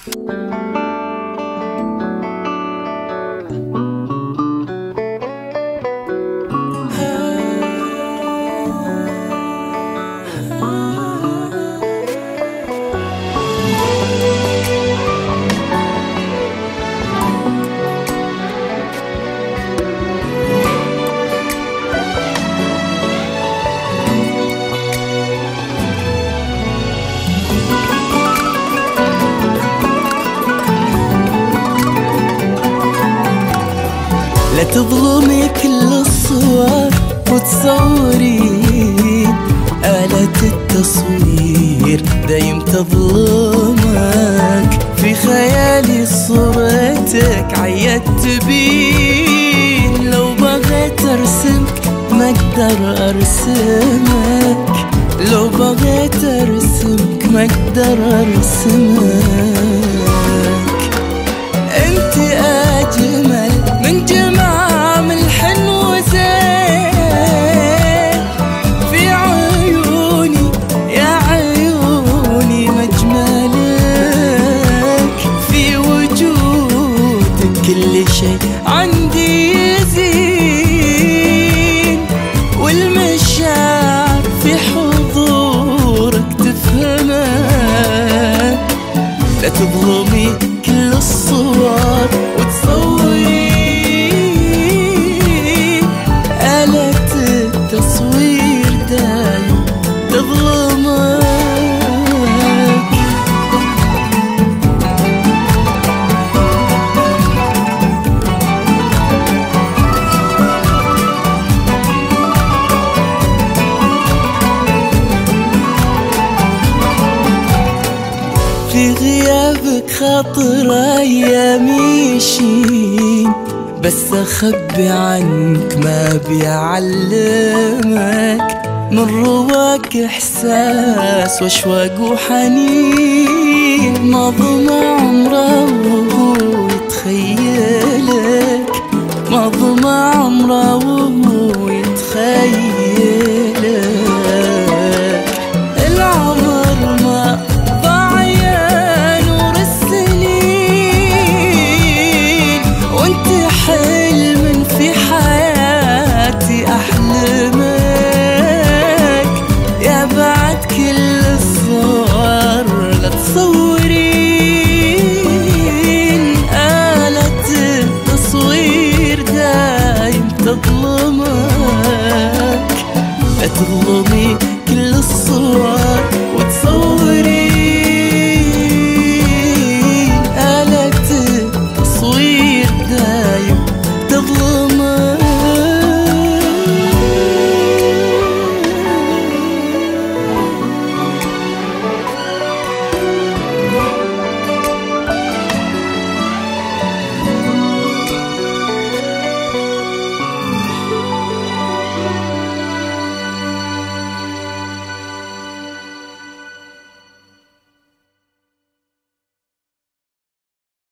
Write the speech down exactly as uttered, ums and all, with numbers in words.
لا تظلمي كل الصور وتصورين، آلة التصوير دايم تظلمك. في خيالي صورتك عيت تبين، لو بغيت ارسمك ما اقدر ارسمك، لو بغيت ارسمك ما اقدر ارسمك. انت اجمل من جمام الحلو زين، في عيوني يا عيوني مجملك، في وجودك كل شيء عندي يزين، والمشاعر في حضورك تفهمك. لا تظلمي كل الصور وتصورين، آلة التصوير دايم تظلمك. في غيابك خاطر أيامي يشين، بس أخبي عنك ما بيعلمك، من رواك إحساس وأشواق وحنين، ما ضمع عمره وهو يتخيلك، ما ضمع عمره وهو يتخيلك.